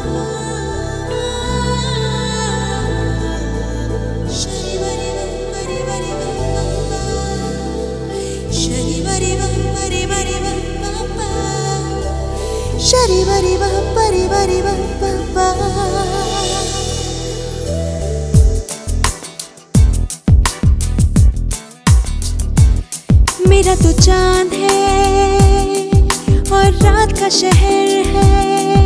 मेरा तो चांद है और रात का शहर है।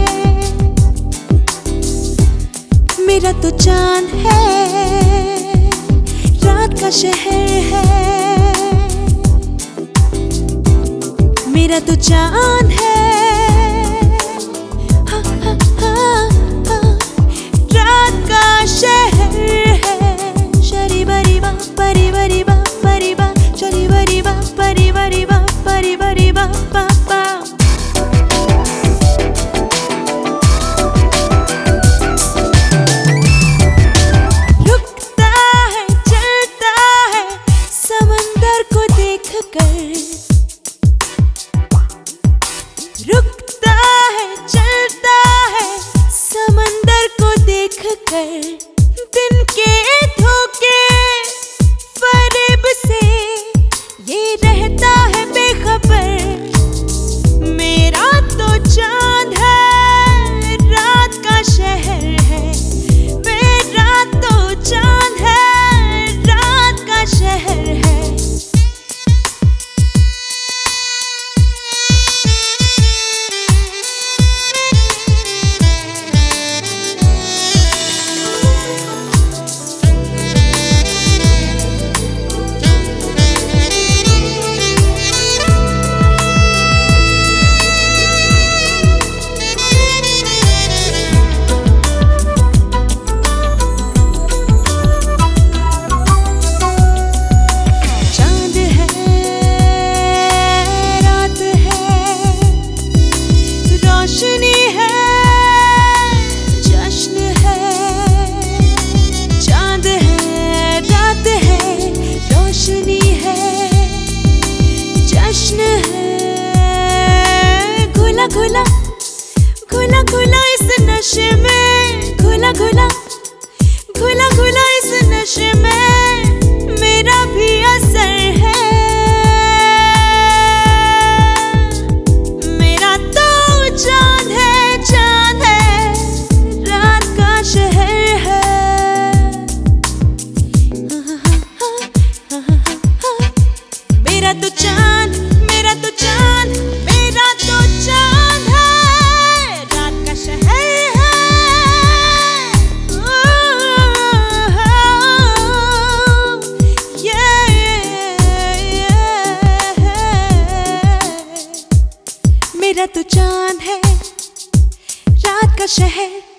मेरा तो चांद है, रात का शहर है। मेरा तो चांद है, रात का शहर है। शरी बरी बा परी बरी बा परी बा, शरी बरी बा परी बरी बा परी बरी बा पा पा। रुकता है चलता है समंदर को देख कर। रुकता है चलता है समंदर को देख कर। दिन के धोखे फरेब से ये रहता है बेखबर। मेरा तो चांद है, रात का शहर है। मेरा तो चांद है, रात का शहर है। रोशनी है, जश्न है। चांद है, रात है, रोशनी है, जश्न है। घुला घुला घुला घुला इस नशे में, घुला घुला घुला घुला इस नशे में मेरा भी असर है। चांद है, चांद है, रात का शहर है। मेरा तो चांद, मेरा तो चांद, मेरा तो चांद है, रात का शहर है। मेरा तो चांद है, रात का शहर।